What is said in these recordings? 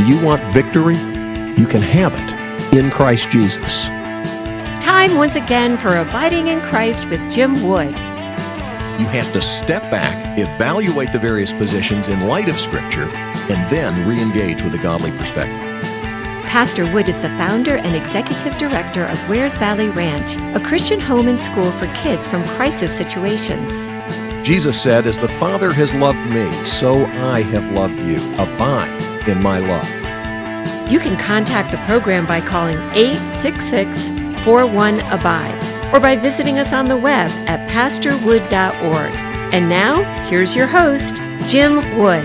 Do you want victory? You can have it in Christ Jesus. Time once again for Abiding in Christ with Jim Wood. You have to step back, evaluate the various positions in light of Scripture, and then re-engage with a godly perspective. Pastor Wood is the founder and executive director of Wares Valley Ranch, a Christian home and school for kids from crisis situations. Jesus said, "As the Father has loved me, so I have loved you. Abide in my love." You can contact the program by calling 866-41-ABIDE or by visiting us on the web at pastorwood.org. And now, here's your host, Jim Wood.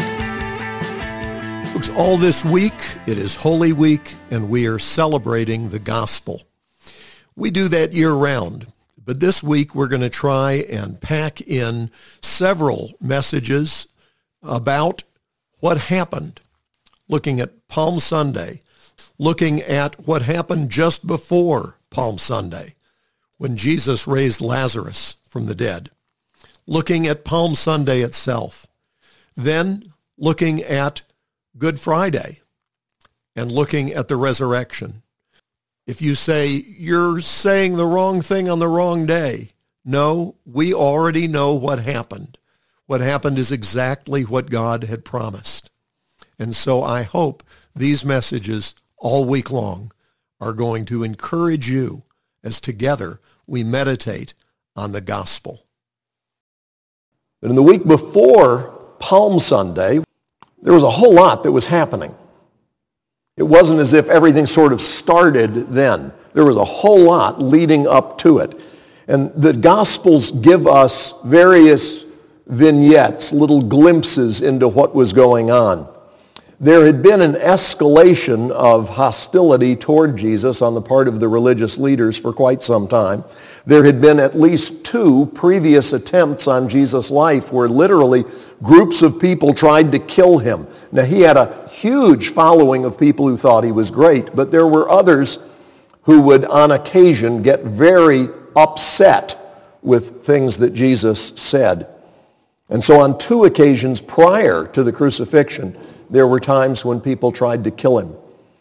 Folks, all this week, it is Holy Week, and we are celebrating the gospel. We do that year-round, but this week we're going to try and pack in several messages about what happened, looking at Palm Sunday, looking at what happened just before Palm Sunday, when Jesus raised Lazarus from the dead, looking at Palm Sunday itself, then looking at Good Friday, and looking at the resurrection. If you say, you're saying the wrong thing on the wrong day, no, we already know what happened. What happened is exactly what God had promised. And so I hope these messages all week long are going to encourage you as together we meditate on the gospel. But in the week before Palm Sunday, there was a whole lot that was happening. It wasn't as if everything sort of started then. There was a whole lot leading up to it. And the Gospels give us various vignettes, little glimpses into what was going on. There had been an escalation of hostility toward Jesus on the part of the religious leaders for quite some time. There had been at least 2 previous attempts on Jesus' life where literally groups of people tried to kill him. Now, he had a huge following of people who thought he was great, but there were others who would on occasion get very upset with things that Jesus said. And so on 2 occasions prior to the crucifixion, there were times when people tried to kill him.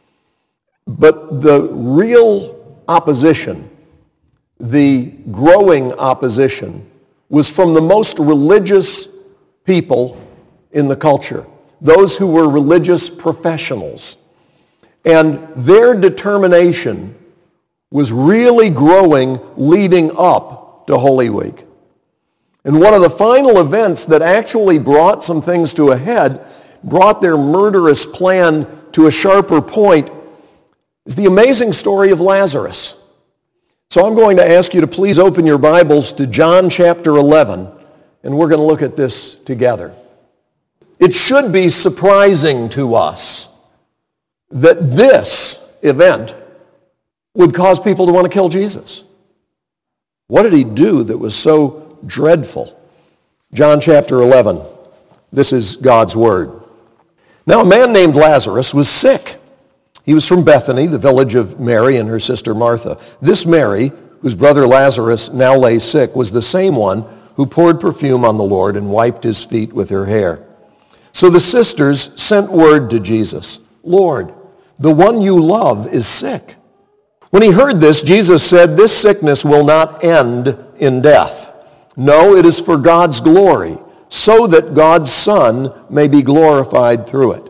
But the real opposition, the growing opposition, was from the most religious people in the culture, those who were religious professionals. And their determination was really growing leading up to Holy Week. And one of the final events that actually brought some things to a head, brought their murderous plan to a sharper point, is the amazing story of Lazarus. So I'm going to ask you to please open your Bibles to John chapter 11, and we're going to look at this together. It should be surprising to us that this event would cause people to want to kill Jesus. What did he do that was so dreadful? John chapter 11. This is God's word. Now a man named Lazarus was sick. He was from Bethany, the village of Mary and her sister Martha. This Mary, whose brother Lazarus now lay sick, was the same one who poured perfume on the Lord and wiped his feet with her hair. So the sisters sent word to Jesus, "Lord, the one you love is sick." When he heard this, Jesus said, "This sickness will not end in death. No, it is for God's glory, so that God's Son may be glorified through it."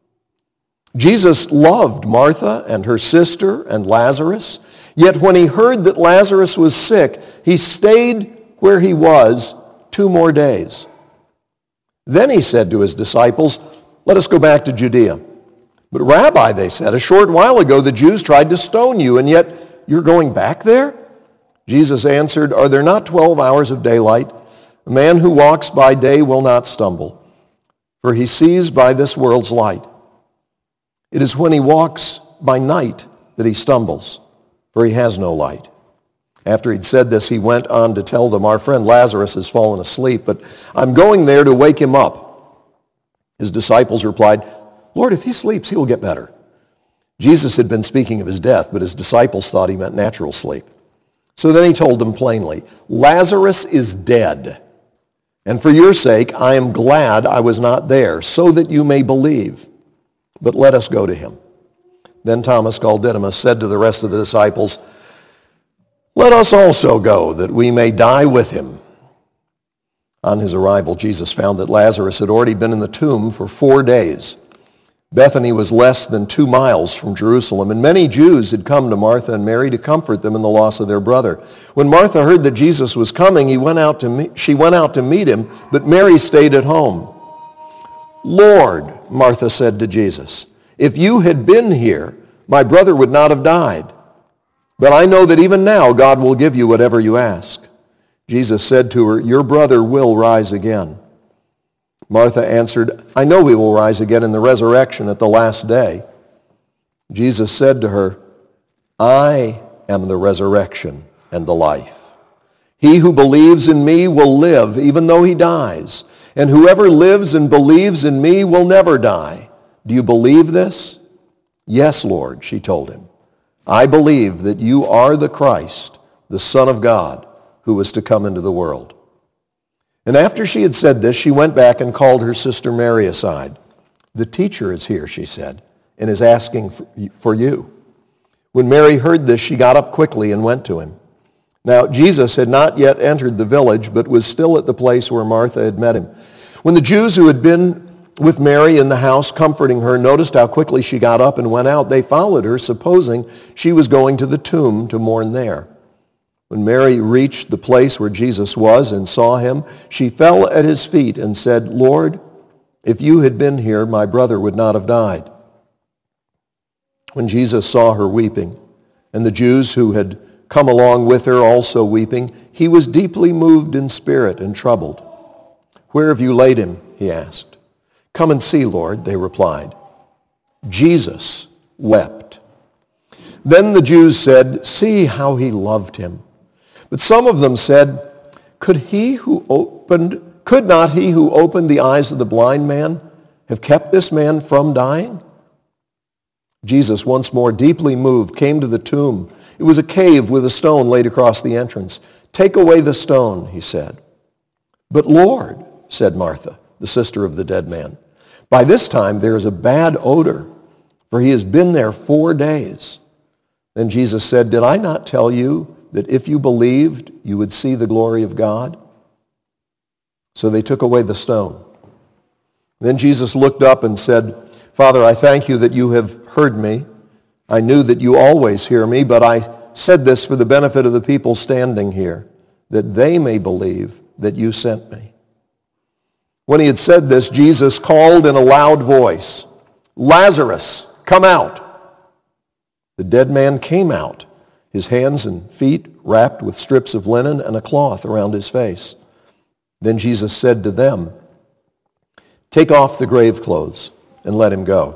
Jesus loved Martha and her sister and Lazarus, yet when he heard that Lazarus was sick, he stayed where he was 2 more days. Then he said to his disciples, "Let us go back to Judea." "But Rabbi," they said, "a short while ago the Jews tried to stone you, and yet you're going back there?" Jesus answered, "Are there not 12 hours of daylight? A man who walks by day will not stumble, for he sees by this world's light. It is when he walks by night that he stumbles, for he has no light." After he'd said this, he went on to tell them, "Our friend Lazarus has fallen asleep, but I'm going there to wake him up." His disciples replied, "Lord, if he sleeps, he will get better." Jesus had been speaking of his death, but his disciples thought he meant natural sleep. So then he told them plainly, "Lazarus is dead, and for your sake I am glad I was not there, so that you may believe. but let us go to him." Then Thomas, called Didymus, said to the rest of the disciples, "Let us also go, that we may die with him." On his arrival, Jesus found that Lazarus had already been in the tomb for 4 days. Bethany was less than 2 miles from Jerusalem, and many Jews had come to Martha and Mary to comfort them in the loss of their brother. When Martha heard that Jesus was coming, she went out to meet him, but Mary stayed at home. "Lord," Martha said to Jesus, "if you had been here, my brother would not have died. But I know that even now God will give you whatever you ask." Jesus said to her, "Your brother will rise again." Martha answered, "I know he will rise again in the resurrection at the last day." Jesus said to her, "I am the resurrection and the life. He who believes in me will live even though he dies, and whoever lives and believes in me will never die. Do you believe this?" "Yes, Lord," she told him. "I believe that you are the Christ, the Son of God, who was to come into the world." And after she had said this, she went back and called her sister Mary aside. "The teacher is here," she said, "and is asking for you." When Mary heard this, she got up quickly and went to him. Now, Jesus had not yet entered the village, but was still at the place where Martha had met him. When the Jews who had been with Mary in the house comforting her noticed how quickly she got up and went out, they followed her, supposing she was going to the tomb to mourn there. When Mary reached the place where Jesus was and saw him, she fell at his feet and said, "Lord, if you had been here, my brother would not have died." When Jesus saw her weeping, and the Jews who had come along with her also weeping, he was deeply moved in spirit and troubled. "Where have you laid him?" he asked. "Come and see, Lord," they replied. Jesus wept. Then the Jews said, "See how he loved him." But some of them said, Could not he who opened the eyes of the blind man have kept this man from dying? Jesus, once more deeply moved, came to the tomb. It was a cave with a stone laid across the entrance. "Take away the stone," he said. "But Lord," said Martha, the sister of the dead man, "by this time there is a bad odor, for he has been there 4 days." Then Jesus said, "Did I not tell you that if you believed, you would see the glory of God?" So they took away the stone. Then Jesus looked up and said, "Father, I thank you that you have heard me. I knew that you always hear me, but I said this for the benefit of the people standing here, that they may believe that you sent me." When he had said this, Jesus called in a loud voice, "Lazarus, come out." The dead man came out, his hands and feet wrapped with strips of linen and a cloth around his face. Then Jesus said to them, "Take off the grave clothes and let him go."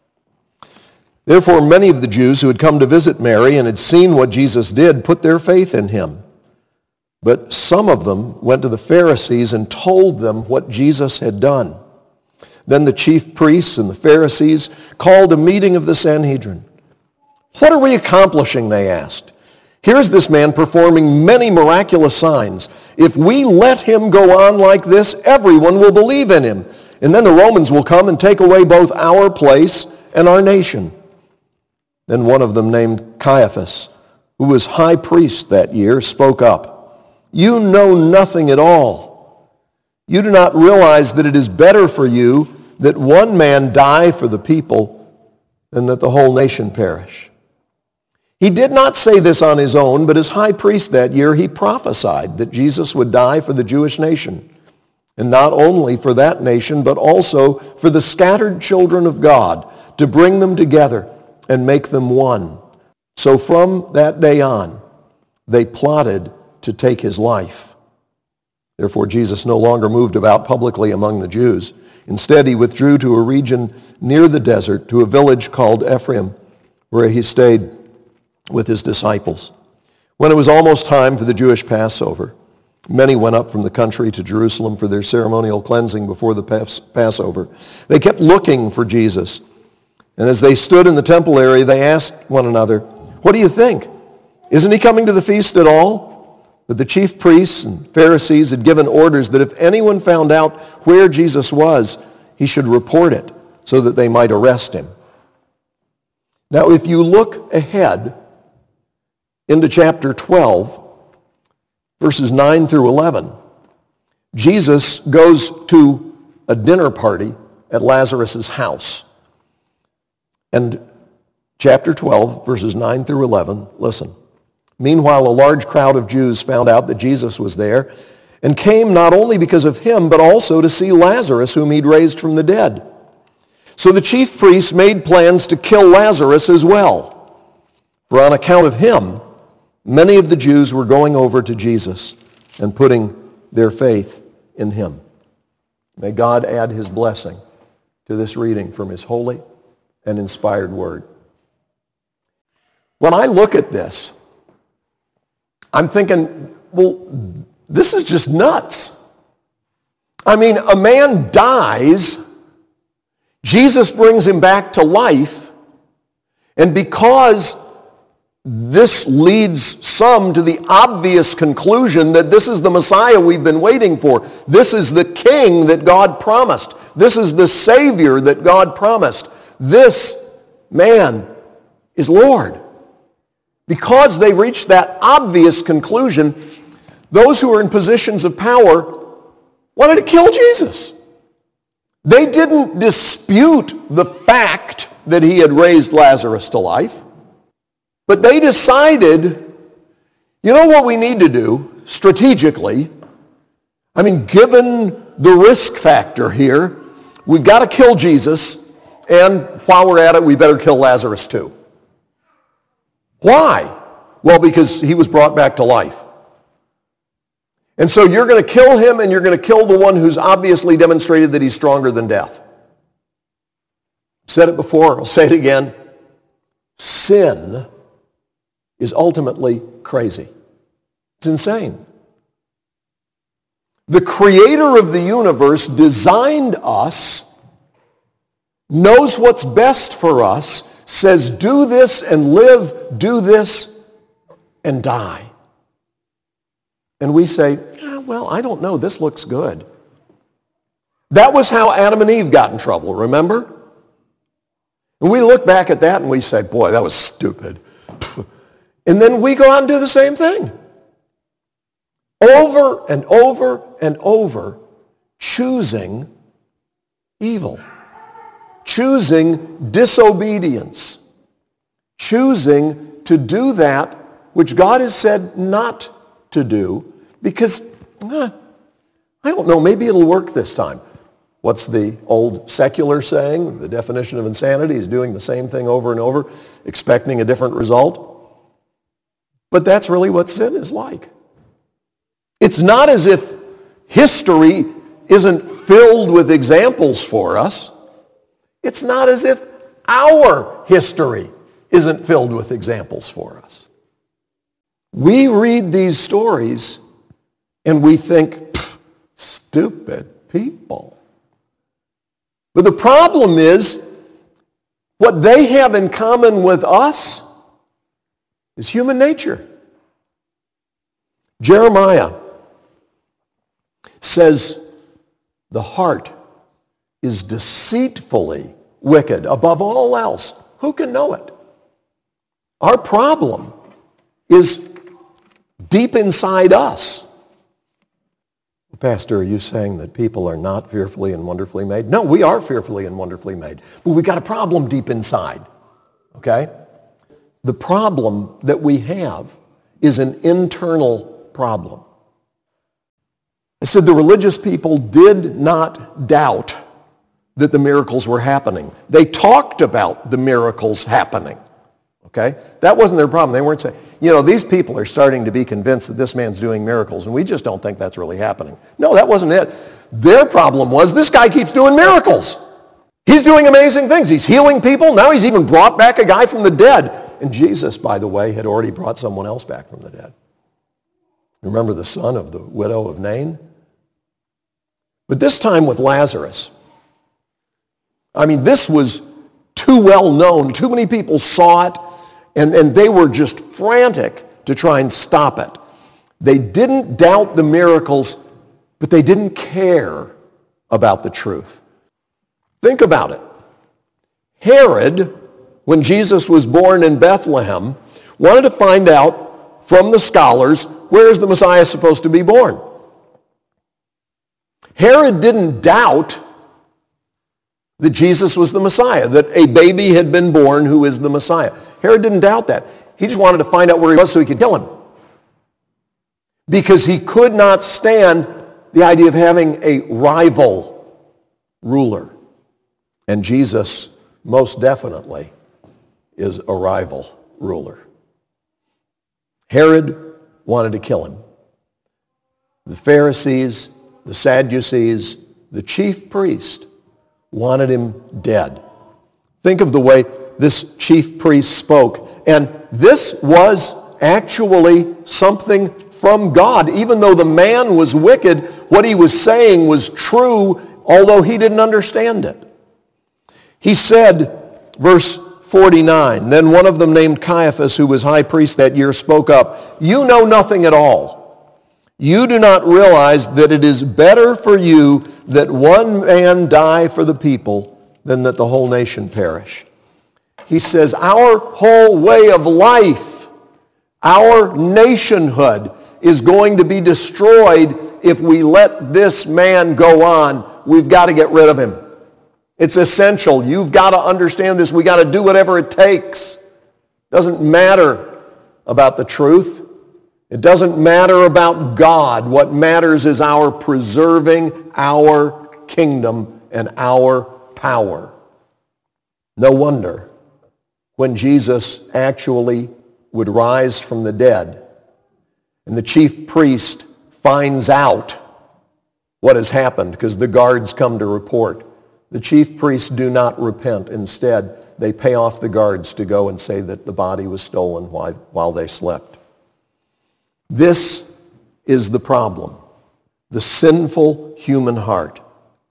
Therefore many of the Jews who had come to visit Mary and had seen what Jesus did put their faith in him. But some of them went to the Pharisees and told them what Jesus had done. Then the chief priests and the Pharisees called a meeting of the Sanhedrin. "What are we accomplishing?" they asked. "Here's this man performing many miraculous signs. If we let him go on like this, everyone will believe in him. And then the Romans will come and take away both our place and our nation." Then one of them, named Caiaphas, who was high priest that year, spoke up. "You know nothing at all. You do not realize that it is better for you that one man die for the people than that the whole nation perish." He did not say this on his own, but as high priest that year, he prophesied that Jesus would die for the Jewish nation, and not only for that nation, but also for the scattered children of God, to bring them together and make them one. So from that day on, they plotted to take his life. Therefore, Jesus no longer moved about publicly among the Jews. Instead, he withdrew to a region near the desert, to a village called Ephraim, where he stayed with his disciples. When it was almost time for the Jewish Passover, many went up from the country to Jerusalem for their ceremonial cleansing before the Passover. They kept looking for Jesus. And as they stood in the temple area, they asked one another, "What do you think? Isn't he coming to the feast at all?" But the chief priests and Pharisees had given orders that if anyone found out where Jesus was, he should report it, so that they might arrest him. Now, if you look ahead into chapter 12, verses 9 through 11, Jesus goes to a dinner party at Lazarus' house. And chapter 12, verses 9 through 11, listen. Meanwhile, a large crowd of Jews found out that Jesus was there and came not only because of him, but also to see Lazarus, whom he'd raised from the dead. So the chief priests made plans to kill Lazarus as well. For on account of him, many of the Jews were going over to Jesus and putting their faith in him. May God add his blessing to this reading from his holy and inspired word. When I look at this, I'm thinking, well, this is just nuts. I mean, a man dies, Jesus brings him back to life, and because this leads some to the obvious conclusion that this is the Messiah we've been waiting for. This is the King that God promised. This is the Savior that God promised. This man is Lord. Because they reached that obvious conclusion, those who were in positions of power wanted to kill Jesus. They didn't dispute the fact that he had raised Lazarus to life, but they decided, you know what we need to do strategically? I mean, given the risk factor here, we've got to kill Jesus, and while we're at it, we better kill Lazarus too. Why? Well, because he was brought back to life. And so you're going to kill him, and you're going to kill the one who's obviously demonstrated that he's stronger than death. I've said it before, I'll say it again. Sin is ultimately crazy. It's insane. The creator of the universe designed us, knows what's best for us, says do this and live, do this and die. And we say, well, I don't know, this looks good. That was how Adam and Eve got in trouble, remember? And we look back at that and we say, boy, that was stupid. And then we go out and do the same thing. Over and over and over, choosing evil. Choosing disobedience. Choosing to do that which God has said not to do because, I don't know, maybe it'll work this time. What's the old secular saying? The definition of insanity is doing the same thing over and over, expecting a different result. But that's really what sin is like. It's not as if history isn't filled with examples for us. It's not as if our history isn't filled with examples for us. We read these stories and we think, stupid people. But the problem is, what they have in common with us is human nature. Jeremiah says, the heart is deceitfully wicked above all else. Who can know it? Our problem is deep inside us. Pastor, are you saying that people are not fearfully and wonderfully made? No, we are fearfully and wonderfully made. But we've got a problem deep inside. Okay? The problem that we have is an internal problem. I said the religious people did not doubt that the miracles were happening. They talked about the miracles happening. Okay? That wasn't their problem. They weren't saying, these people are starting to be convinced that this man's doing miracles, and we just don't think that's really happening. No, that wasn't it. Their problem was, this guy keeps doing miracles. He's doing amazing things. He's healing people. Now he's even brought back a guy from the dead. And Jesus, by the way, had already brought someone else back from the dead. Remember the son of the widow of Nain? But this time with Lazarus, this was too well known. Too many people saw it, and they were just frantic to try and stop it. They didn't doubt the miracles, but they didn't care about the truth. Think about it. Herod, when Jesus was born in Bethlehem, wanted to find out from the scholars, where is the Messiah supposed to be born? Herod didn't doubt that Jesus was the Messiah, that a baby had been born who is the Messiah. Herod didn't doubt that. He just wanted to find out where he was so he could kill him. Because he could not stand the idea of having a rival ruler. And Jesus most definitely is a rival ruler. Herod wanted to kill him. The Pharisees, the Sadducees, the chief priest wanted him dead. Think of the way this chief priest spoke. And this was actually something from God. Even though the man was wicked, what he was saying was true, although he didn't understand it. He said, verse 49, then one of them named Caiaphas, who was high priest that year, spoke up, "You know nothing at all. You do not realize that it is better for you that one man die for the people than that the whole nation perish." He says, our whole way of life, our nationhood is going to be destroyed if we let this man go on. We've got to get rid of him. It's essential. You've got to understand this. We've got to do whatever it takes. It doesn't matter about the truth. It doesn't matter about God. What matters is our preserving our kingdom and our power. No wonder when Jesus actually would rise from the dead and the chief priest finds out what has happened because the guards come to report. The chief priests do not repent. Instead, they pay off the guards to go and say that the body was stolen while they slept. This is the problem, the sinful human heart.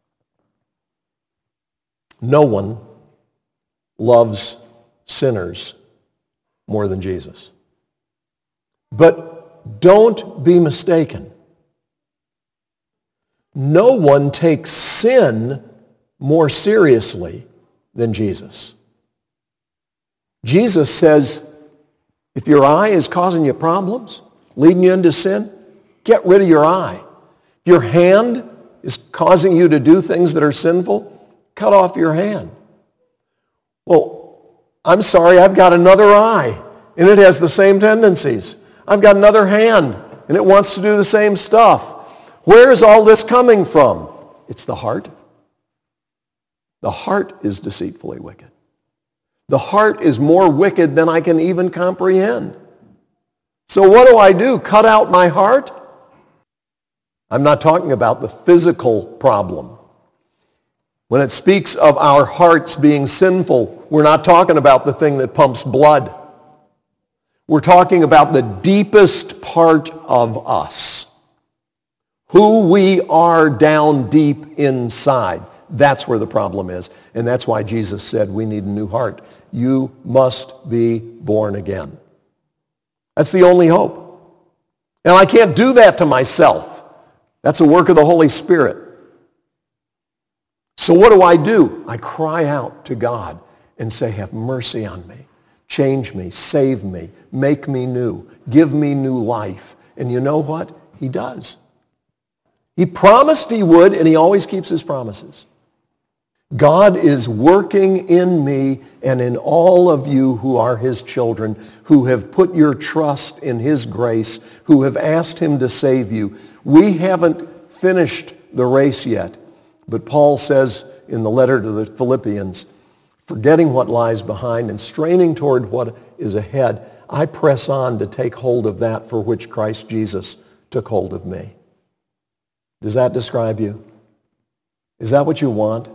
No one loves sinners more than Jesus. But don't be mistaken. No one takes sin more seriously than Jesus. Jesus says, if your eye is causing you problems, leading you into sin, get rid of your eye. If your hand is causing you to do things that are sinful, cut off your hand. Well, I'm sorry, I've got another eye, and it has the same tendencies. I've got another hand, and it wants to do the same stuff. Where is all this coming from? It's the heart. The heart is deceitfully wicked. The heart is more wicked than I can even comprehend. So what do? Cut out my heart? I'm not talking about the physical problem. When it speaks of our hearts being sinful, we're not talking about the thing that pumps blood. We're talking about the deepest part of us. Who we are down deep inside. That's where the problem is. And that's why Jesus said we need a new heart. You must be born again. That's the only hope. And I can't do that to myself. That's a work of the Holy Spirit. So what do? I cry out to God and say, have mercy on me. Change me, save me, make me new, give me new life. And you know what? He does. He promised he would, and he always keeps his promises. God is working in me and in all of you who are his children, who have put your trust in his grace, who have asked him to save you. We haven't finished the race yet, but Paul says in the letter to the Philippians, forgetting what lies behind and straining toward what is ahead, I press on to take hold of that for which Christ Jesus took hold of me. Does that describe you? Is that what you want?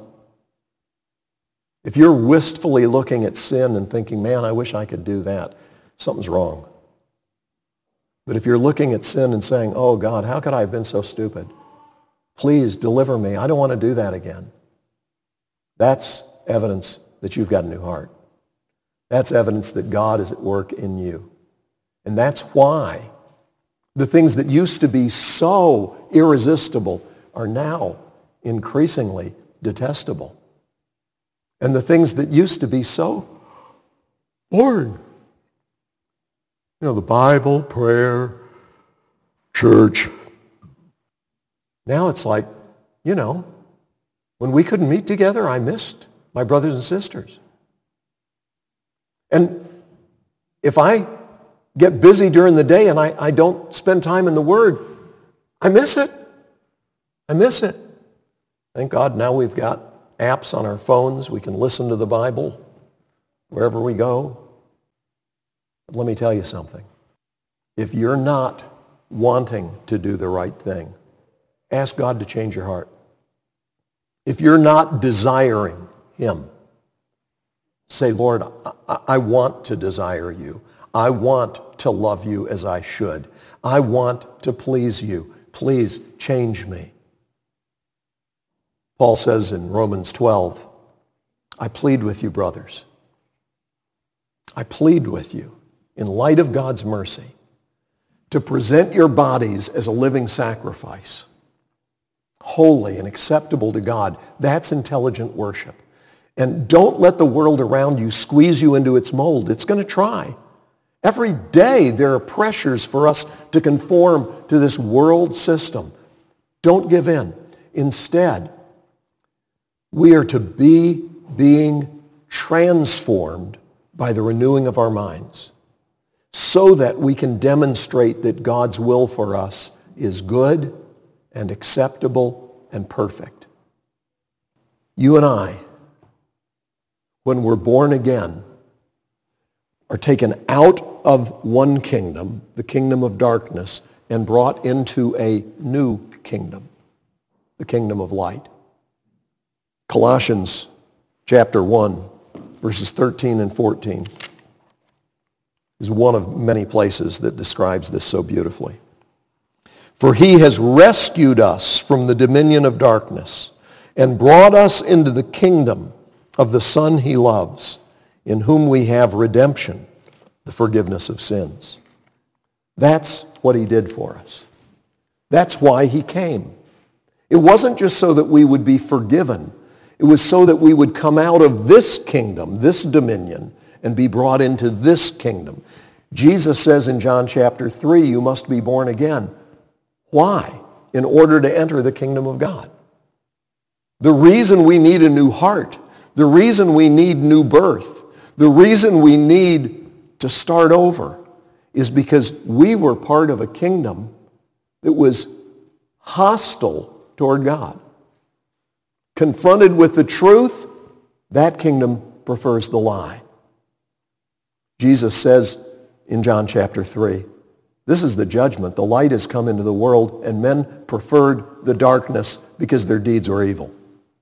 If you're wistfully looking at sin and thinking, man, I wish I could do that, something's wrong. But if you're looking at sin and saying, oh God, how could I have been so stupid? Please deliver me. I don't want to do that again. That's evidence that you've got a new heart. That's evidence that God is at work in you. And that's why the things that used to be so irresistible are now increasingly detestable. And the things that used to be so boring. The Bible, prayer, church. Now it's like, when we couldn't meet together, I missed my brothers and sisters. And if I get busy during the day and I don't spend time in the Word, I miss it. I miss it. Thank God now we've got apps on our phones. We can listen to the Bible wherever we go. But let me tell you something. If you're not wanting to do the right thing, ask God to change your heart. If you're not desiring Him, say, Lord, I want to desire you. I want to love you as I should. I want to please you. Please change me. Paul says in Romans 12, I plead with you, brothers. I plead with you, in light of God's mercy, to present your bodies as a living sacrifice, holy and acceptable to God. That's intelligent worship. And don't let the world around you squeeze you into its mold. It's going to try. Every day there are pressures for us to conform to this world system. Don't give in. Instead, we are to be being transformed by the renewing of our minds so that we can demonstrate that God's will for us is good and acceptable and perfect. You and I, when we're born again, are taken out of one kingdom, the kingdom of darkness, and brought into a new kingdom, the kingdom of light. Colossians chapter 1, verses 13 and 14 is one of many places that describes this so beautifully. For he has rescued us from the dominion of darkness and brought us into the kingdom of the Son he loves, in whom we have redemption, the forgiveness of sins. That's what he did for us. That's why he came. It wasn't just so that we would be forgiven. It was so that we would come out of this kingdom, this dominion, and be brought into this kingdom. Jesus says in John chapter 3, you must be born again. Why? In order to enter the kingdom of God. The reason we need a new heart, the reason we need new birth, the reason we need to start over is because we were part of a kingdom that was hostile toward God. Confronted with the truth, that kingdom prefers the lie. Jesus says in John chapter 3, this is the judgment. The light has come into the world, and men preferred the darkness because their deeds were evil.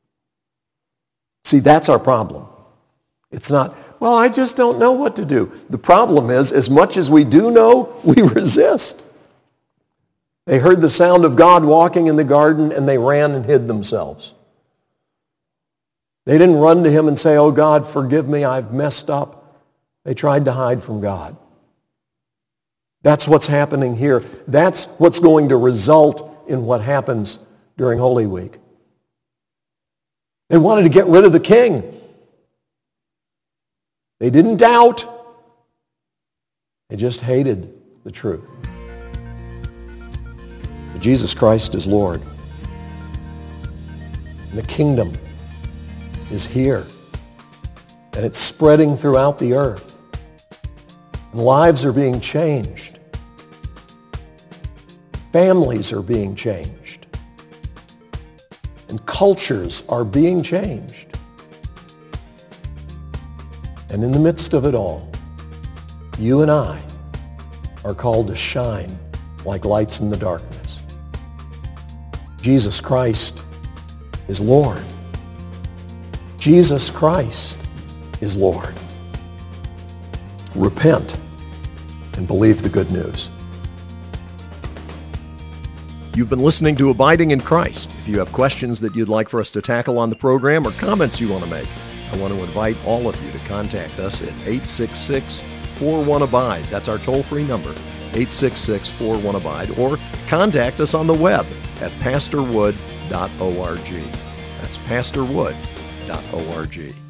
See, that's our problem. It's not, well, I just don't know what to do. The problem is, as much as we do know, we resist. They heard the sound of God walking in the garden, and they ran and hid themselves. They didn't run to him and say, oh God, forgive me, I've messed up. They tried to hide from God. That's what's happening here. That's what's going to result in what happens during Holy Week. They wanted to get rid of the king. They didn't doubt. They just hated the truth. But Jesus Christ is Lord. And the kingdom is here. And it's spreading throughout the earth. And lives are being changed. Families are being changed. And cultures are being changed. And in the midst of it all, you and I are called to shine like lights in the darkness. Jesus Christ is Lord. Jesus Christ is Lord. Repent and believe the good news. You've been listening to Abiding in Christ. If you have questions that you'd like for us to tackle on the program or comments you want to make, I want to invite all of you to contact us at 866-41-ABIDE. That's our toll-free number, 866-41-ABIDE, or contact us on the web at pastorwood.org. That's pastorwood.org.